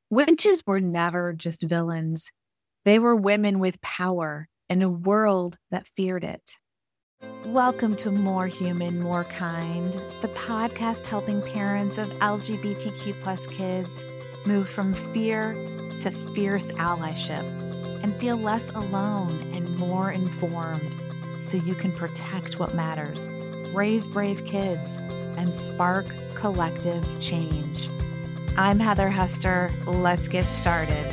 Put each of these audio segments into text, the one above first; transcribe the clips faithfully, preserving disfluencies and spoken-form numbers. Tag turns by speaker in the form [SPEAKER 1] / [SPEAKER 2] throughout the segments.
[SPEAKER 1] Witches were never just villains. They were women with power in a world that feared it. Welcome to More Human, More Kind, the podcast helping parents of L G B T Q plus kids move from fear to fierce allyship and feel less alone and more informed so you can protect what matters, raise brave kids, and spark collective change. I'm Heather Hester. Let's get started.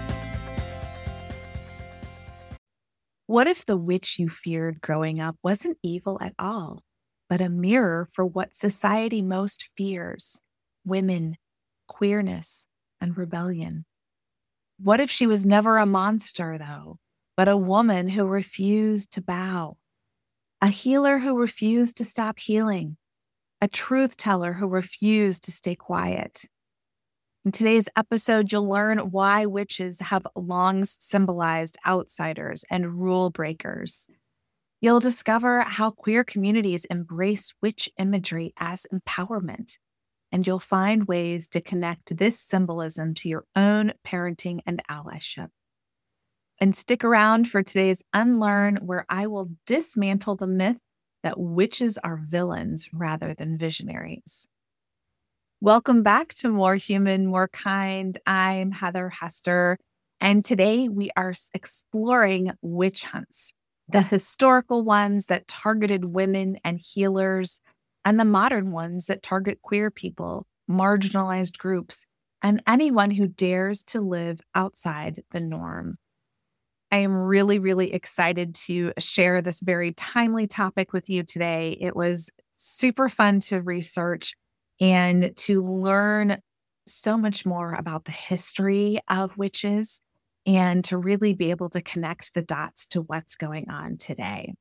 [SPEAKER 1] What if the witch you feared growing up wasn't evil at all, but a mirror for what society most fears: women, queerness, and rebellion? What if she was never a monster, though, but a woman who refused to bow, a healer who refused to stop healing, a truth teller who refused to stay quiet? In today's episode, you'll learn why witches have long symbolized outsiders and rule breakers. You'll discover how queer communities embrace witch imagery as empowerment, and you'll find ways to connect this symbolism to your own parenting and allyship. And stick around for today's Unlearn, where I will dismantle the myth that witches are villains rather than visionaries. Welcome back to More Human, More Kind. I'm Heather Hester, and today we are exploring witch hunts, the historical ones that targeted women and healers, and the modern ones that target queer people, marginalized groups, and anyone who dares to live outside the norm. I am really, really excited to share this very timely topic with you today. It was super fun to research and to learn so much more about the history of witches and to really be able to connect the dots to what's going on today.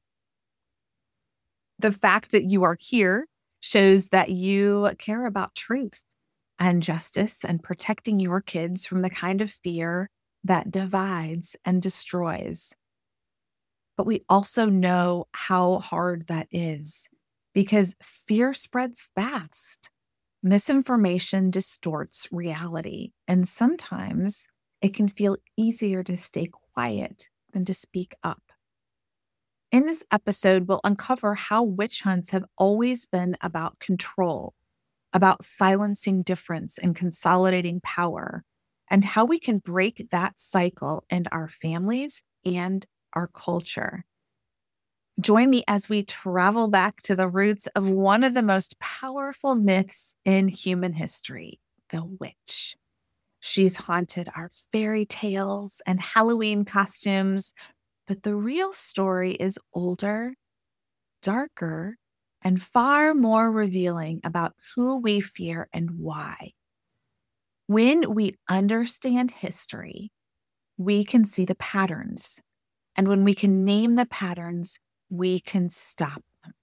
[SPEAKER 1] The fact that you are here shows that you care about truth and justice and protecting your kids from the kind of fear that divides and destroys. But we also know how hard that is because fear spreads fast. Misinformation distorts reality, and sometimes it can feel easier to stay quiet than to speak up. In this episode, we'll uncover how witch hunts have always been about control, about silencing difference and consolidating power, and how we can break that cycle in our families and our culture. Join me as we travel back to the roots of one of the most powerful myths in human history, the witch. She's haunted our fairy tales and Halloween costumes, but the real story is older, darker, and far more revealing about who we fear and why. When we understand history, we can see the patterns, and when we can name the patterns, we can stop them.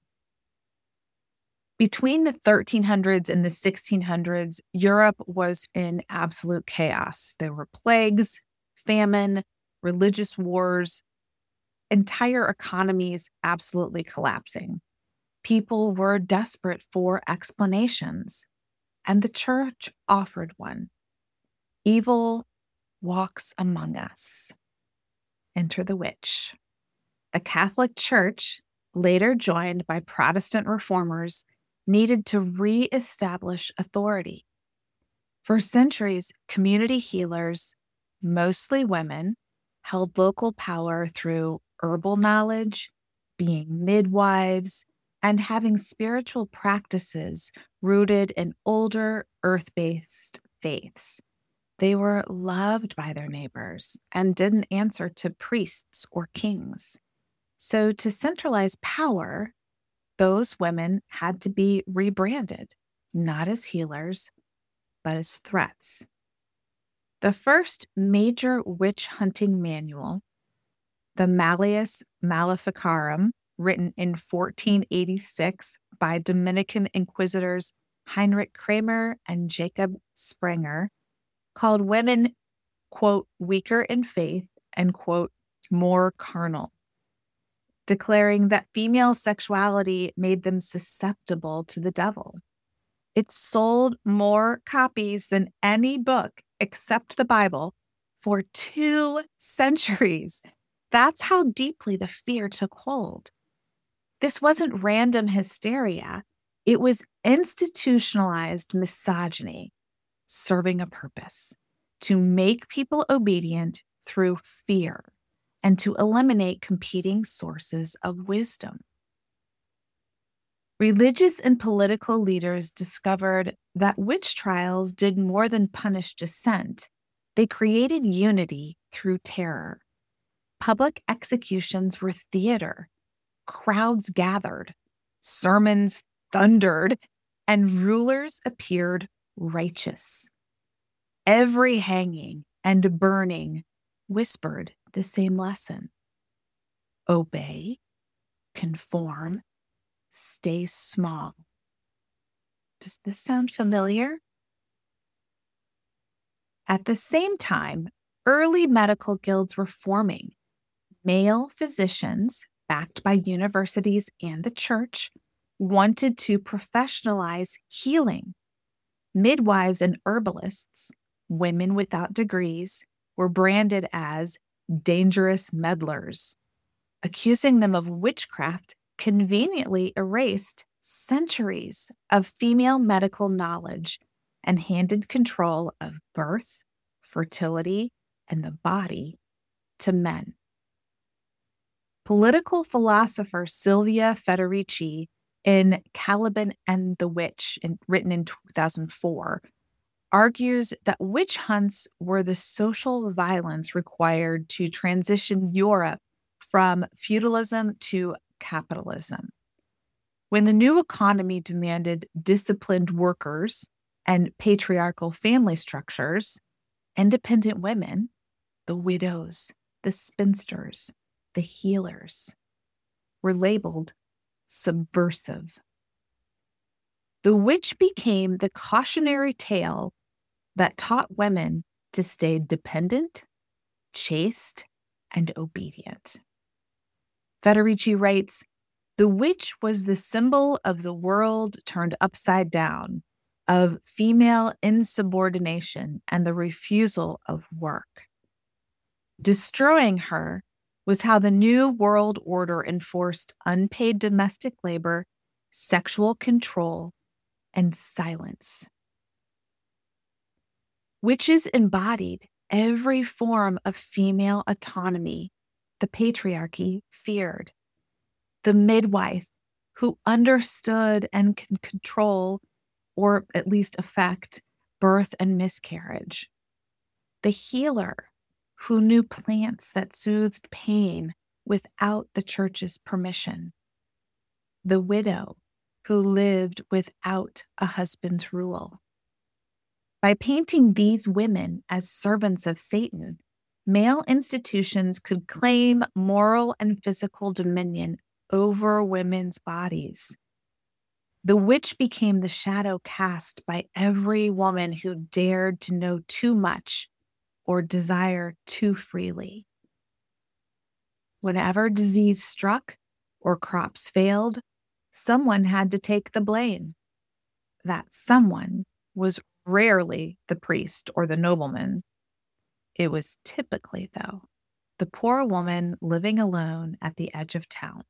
[SPEAKER 1] Between the thirteen hundreds and the sixteen hundreds, Europe was in absolute chaos. There were plagues, famine, religious wars, entire economies absolutely collapsing. People were desperate for explanations, and the church offered one. Evil walks among us. Enter the witch. The Catholic Church, later joined by Protestant reformers, needed to re-establish authority. For centuries, community healers, mostly women, held local power through herbal knowledge, being midwives, and having spiritual practices rooted in older earth-based faiths. They were loved by their neighbors and didn't answer to priests or kings. So to centralize power, those women had to be rebranded, not as healers, but as threats. The first major witch hunting manual, the Malleus Maleficarum, written in fourteen eighty-six by Dominican inquisitors Heinrich Kramer and Jacob Sprenger, called women, quote, weaker in faith and, quote, more carnal, declaring that female sexuality made them susceptible to the devil. It sold more copies than any book except the Bible, for two centuries. That's how deeply the fear took hold. This wasn't random hysteria. It was institutionalized misogyny serving a purpose to make people obedient through fear and to eliminate competing sources of wisdom. Religious and political leaders discovered that witch trials did more than punish dissent. They created unity through terror. Public executions were theater. Crowds gathered. Sermons thundered. And rulers appeared righteous. Every hanging and burning whispered the same lesson. Obey, conform, stay small. Does this sound familiar? At the same time, early medical guilds were forming. Male physicians, backed by universities and the church, wanted to professionalize healing. Midwives and herbalists, women without degrees, were branded as dangerous meddlers. Accusing them of witchcraft conveniently erased centuries of female medical knowledge and handed control of birth, fertility, and the body to men. Political philosopher Silvia Federici, in Caliban and the Witch, in, written in two thousand four, argues that witch hunts were the social violence required to transition Europe from feudalism to capitalism. When the new economy demanded disciplined workers and patriarchal family structures, independent women, the widows, the spinsters, the healers, were labeled subversive. The witch became the cautionary tale that taught women to stay dependent, chaste, and obedient. Federici writes, "The witch was the symbol of the world turned upside down, of female insubordination and the refusal of work. Destroying her was how the new world order enforced unpaid domestic labor, sexual control, and silence." Witches embodied every form of female autonomy the patriarchy feared. The midwife who understood and can control, or at least affect, birth and miscarriage. The healer who knew plants that soothed pain without the church's permission. The widow who lived without a husband's rule. By painting these women as servants of Satan, male institutions could claim moral and physical dominion over women's bodies. The witch became the shadow cast by every woman who dared to know too much or desire too freely. Whenever disease struck or crops failed, someone had to take the blame. That someone was rarely the priest or the nobleman. It was typically, though, the poor woman living alone at the edge of town.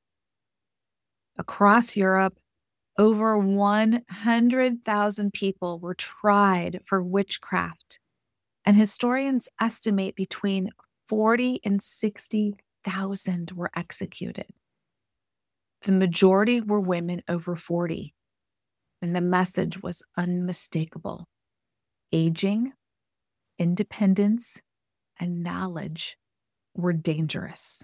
[SPEAKER 1] Across Europe, over one hundred thousand people were tried for witchcraft, and historians estimate between forty and sixty thousand were executed. The majority were women over forty, and the message was unmistakable. Aging, independence, and knowledge were dangerous.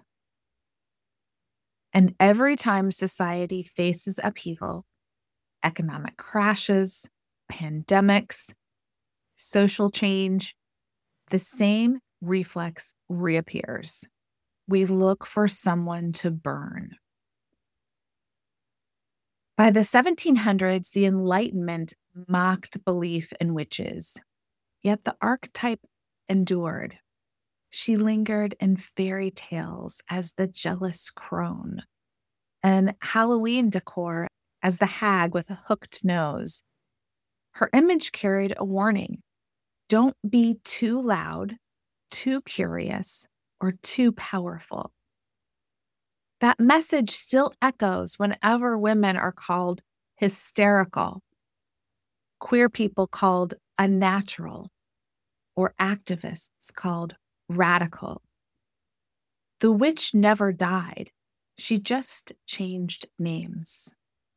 [SPEAKER 1] And every time society faces upheaval, economic crashes, pandemics, social change, the same reflex reappears. We look for someone to burn. By the seventeen hundreds, the Enlightenment mocked belief in witches, yet the archetype endured. She lingered in fairy tales as the jealous crone, and Halloween decor as the hag with a hooked nose. Her image carried a warning. Don't be too loud, too curious, or too powerful. That message still echoes whenever women are called hysterical, queer people called unnatural, or activists called radical. The witch never died. She just changed names.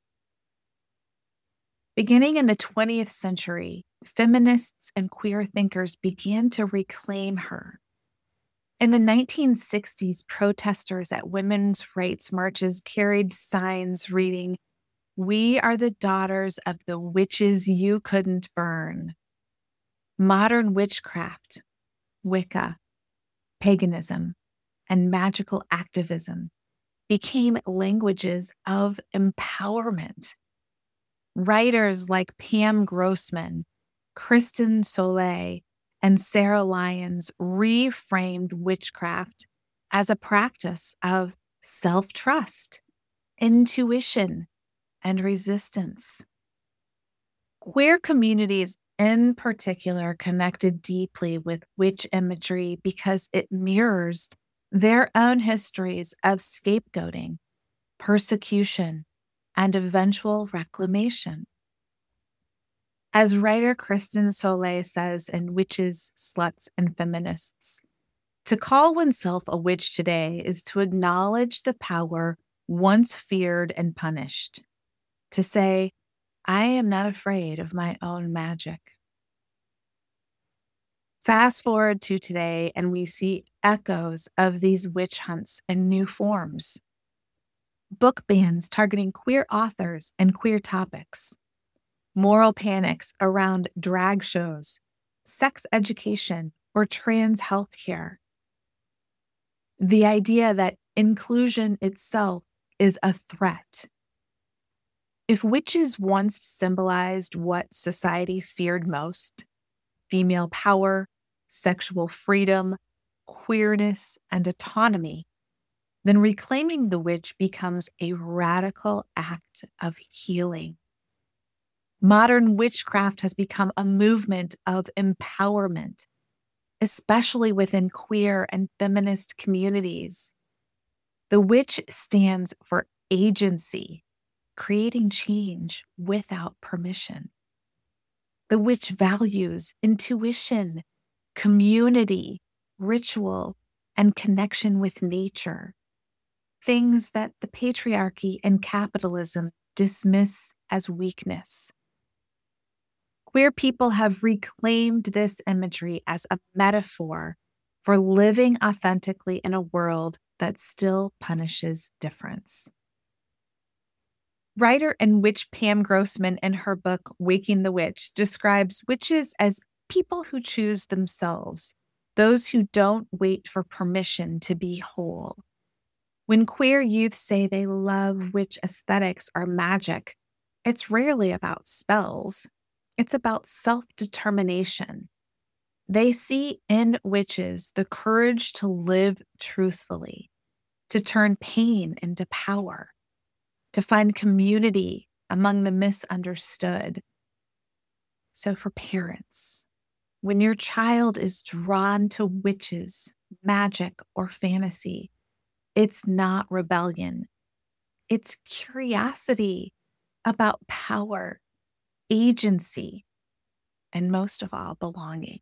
[SPEAKER 1] Beginning in the twentieth century, feminists and queer thinkers began to reclaim her. In the nineteen sixties, protesters at women's rights marches carried signs reading, "We are the daughters of the witches you couldn't burn." Modern witchcraft, Wicca, paganism, and magical activism became languages of empowerment. Writers like Pam Grossman, Kristen Soleil, and Sarah Lyons reframed witchcraft as a practice of self-trust, intuition, and resistance. Queer communities in particular connected deeply with witch imagery because it mirrors their own histories of scapegoating, persecution, and eventual reclamation. As writer Kristen Soleil says in Witches, Sluts, and Feminists, to call oneself a witch today is to acknowledge the power once feared and punished. To say, I am not afraid of my own magic. Fast forward to today, and we see echoes of these witch hunts in new forms. Book bans targeting queer authors and queer topics. Moral panics around drag shows, sex education, or trans healthcare. The idea that inclusion itself is a threat. If witches once symbolized what society feared most, female power, sexual freedom, queerness, and autonomy, then reclaiming the witch becomes a radical act of healing. Modern witchcraft has become a movement of empowerment, especially within queer and feminist communities. The witch stands for agency, creating change without permission. The witch values intuition, community, ritual, and connection with nature, things that the patriarchy and capitalism dismiss as weakness. Queer people have reclaimed this imagery as a metaphor for living authentically in a world that still punishes difference. Writer and witch Pam Grossman, in her book Waking the Witch, describes witches as people who choose themselves, those who don't wait for permission to be whole. When queer youth say they love witch aesthetics or magic, it's rarely about spells. It's about self-determination. They see in witches the courage to live truthfully, to turn pain into power, to find community among the misunderstood. So for parents, when your child is drawn to witches, magic, or fantasy, it's not rebellion. It's curiosity about power, agency, and most of all, belonging.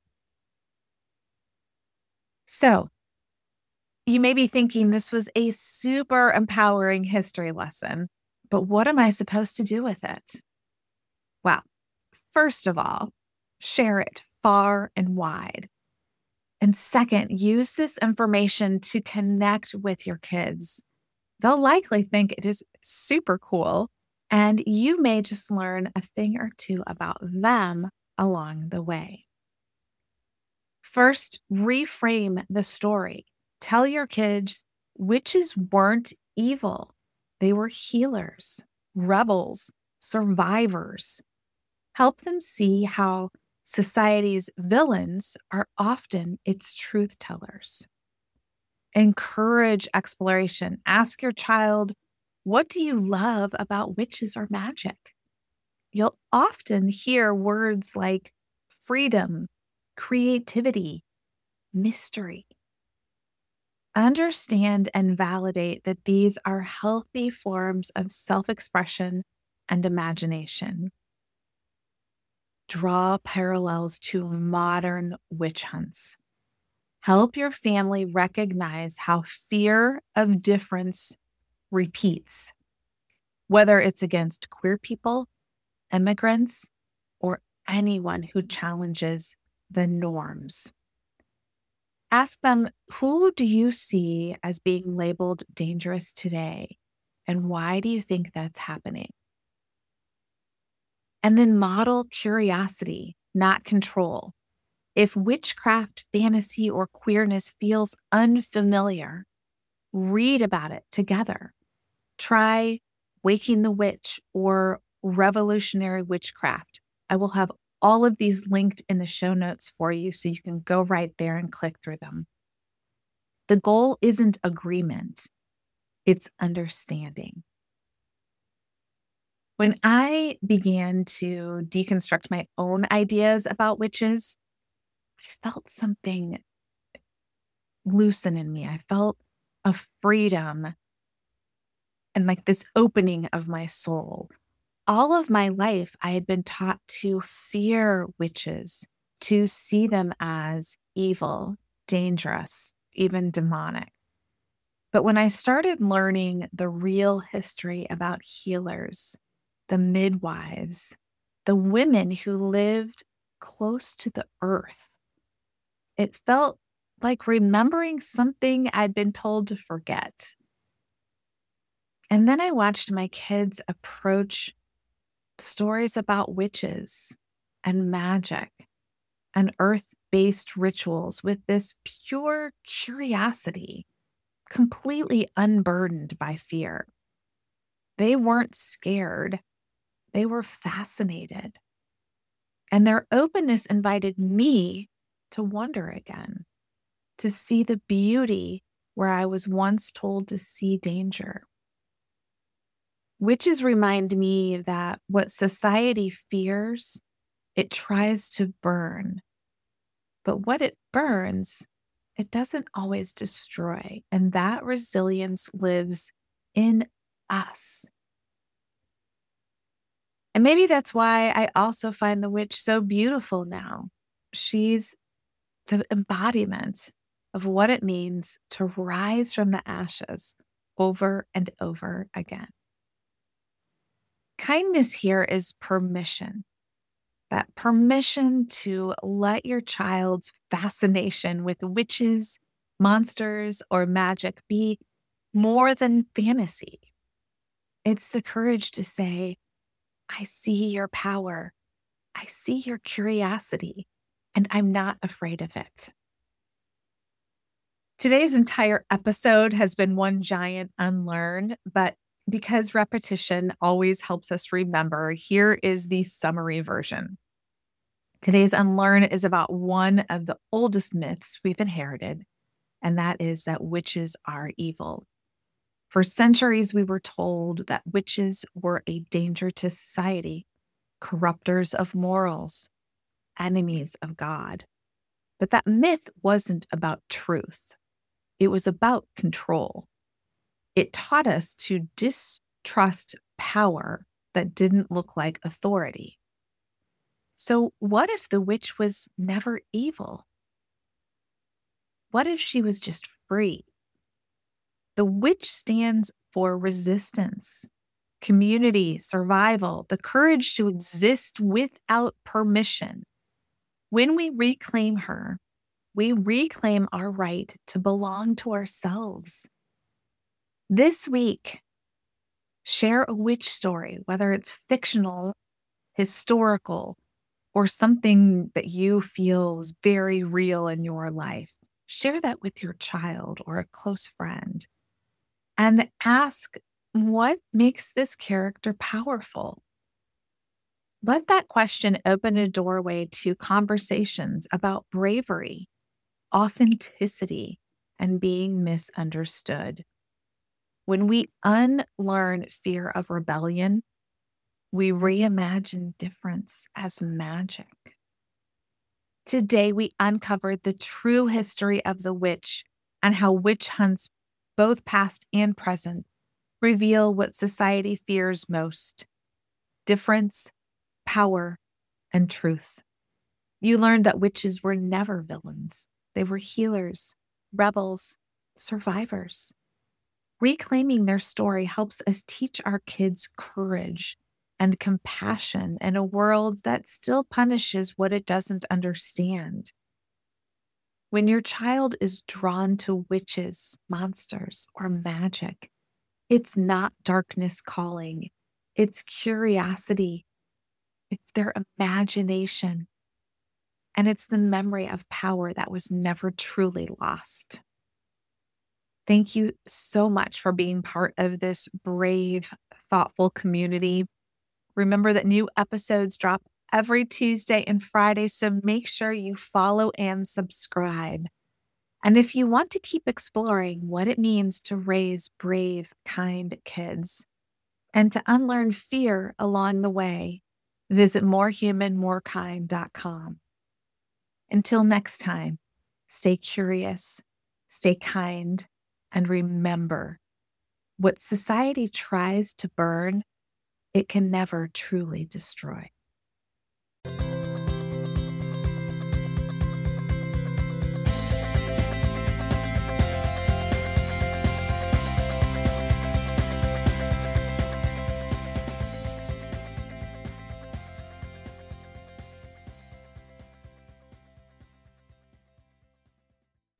[SPEAKER 1] So, you may be thinking this was a super empowering history lesson, but what am I supposed to do with it? Well, first of all, share it far and wide. And second, use this information to connect with your kids. They'll likely think it is super cool, and you may just learn a thing or two about them along the way. First, reframe the story. Tell your kids witches weren't evil. They were healers, rebels, survivors. Help them see how society's villains are often its truth tellers. Encourage exploration. Ask your child, what do you love about witches or magic? You'll often hear words like freedom, creativity, mystery. Understand and validate that these are healthy forms of self expression and imagination. Draw parallels to modern witch hunts. Help your family recognize how fear of difference repeats, whether it's against queer people, immigrants, or anyone who challenges the norms. Ask them, who do you see as being labeled dangerous today? And why do you think that's happening? And then model curiosity, not control. If witchcraft, fantasy, or queerness feels unfamiliar, read about it together. Try Waking the Witch or Revolutionary Witchcraft. I will have all of these linked in the show notes for you so you can go right there and click through them. The goal isn't agreement, it's understanding. When I began to deconstruct my own ideas about witches, I felt something loosen in me. I felt a freedom and like this opening of my soul. All of my life, I had been taught to fear witches, to see them as evil, dangerous, even demonic. But when I started learning the real history about healers, the midwives, the women who lived close to the earth, it felt like remembering something I'd been told to forget. And then I watched my kids approach stories about witches and magic and earth-based rituals with this pure curiosity, completely unburdened by fear. They weren't scared. They were fascinated. And their openness invited me to wonder again, to see the beauty where I was once told to see danger. Witches remind me that what society fears, it tries to burn. But what it burns, it doesn't always destroy. And that resilience lives in us. And maybe that's why I also find the witch so beautiful now. She's the embodiment of what it means to rise from the ashes over and over again. Kindness here is permission. That permission to let your child's fascination with witches, monsters, or magic be more than fantasy. It's the courage to say, I see your power. I see your curiosity, and I'm not afraid of it. Today's entire episode has been one giant unlearn, but because repetition always helps us remember, here is the summary version. Today's unlearn is about one of the oldest myths we've inherited, and that is that witches are evil. For centuries, we were told that witches were a danger to society, corruptors of morals, enemies of God. But that myth wasn't about truth. It was about control. It taught us to distrust power that didn't look like authority. So what if the witch was never evil? What if she was just free? The witch stands for resistance, community, survival, the courage to exist without permission. When we reclaim her, we reclaim our right to belong to ourselves. This week, share a witch story, whether it's fictional, historical, or something that you feel is very real in your life. Share that with your child or a close friend and ask, what makes this character powerful? Let that question open a doorway to conversations about bravery, authenticity, and being misunderstood. When we unlearn fear of rebellion, we reimagine difference as magic. Today, we uncovered the true history of the witch and how witch hunts, both past and present, reveal what society fears most: difference, power, and truth. You learned that witches were never villains. They were healers, rebels, survivors. Reclaiming their story helps us teach our kids courage and compassion in a world that still punishes what it doesn't understand. When your child is drawn to witches, monsters, or magic, it's not darkness calling, it's curiosity, it's their imagination, and it's the memory of power that was never truly lost. Thank you so much for being part of this brave, thoughtful community. Remember that new episodes drop every Tuesday and Friday, so make sure you follow and subscribe. And if you want to keep exploring what it means to raise brave, kind kids and to unlearn fear along the way, visit more human more kind dot com. Until next time, stay curious, stay kind, and remember, what society tries to burn, it can never truly destroy.